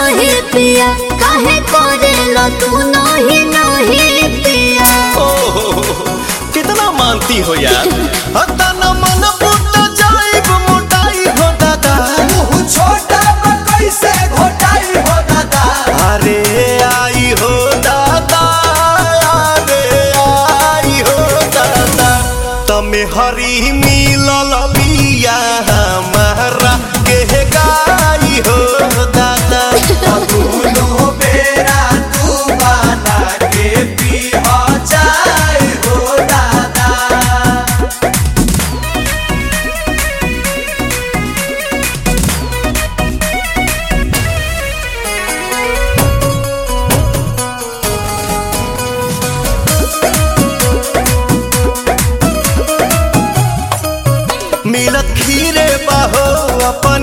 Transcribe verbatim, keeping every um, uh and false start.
रहे पिया काहे करेला तू नहीं नहीं पिया। ओहो कितना मानती हो यार। हता न मन फूट जाइब मोटाई हो दादा। मुँह छोटा कैसे घोटाई हो दादा। अरे आई हो दादा अरे आई हो दादा। तमे हरी मिलल बिया हमारा के गाई हो दादा। दोनों बेरा तू बना के पीहा जाए हो दादा। मिलत खीरे बाहो अपन